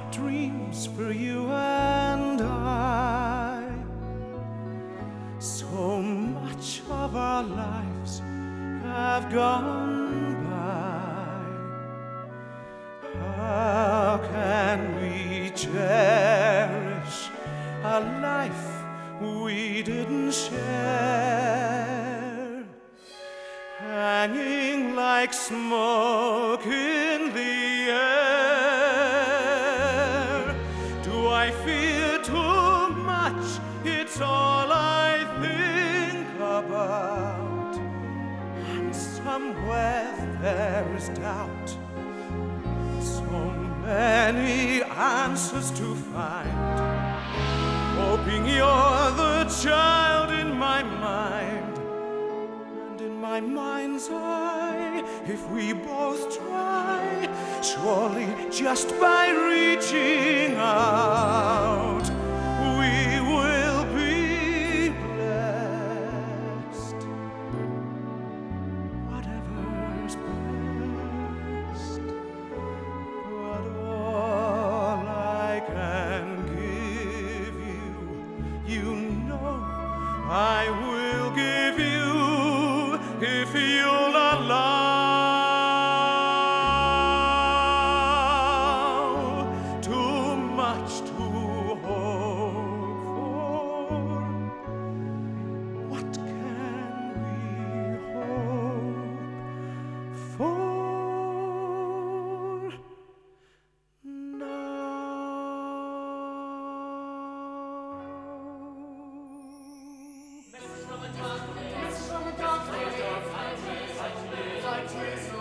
dreams for you and I. So much of our lives have gone by. How can we cherish a life we didn't share? Hanging like smoke in the air. Do I fear too much? It's all I think about. And somewhere there is doubt. So many answers to find. Hoping you're the child in my mind. And in my mind's eye, if we both try, surely just by reaching out, we will be blessed. Whatever's best, but all I can give you, you know I will give you, if you'll allow. Too much to hope for. What can we hope for now? Message from the doctor.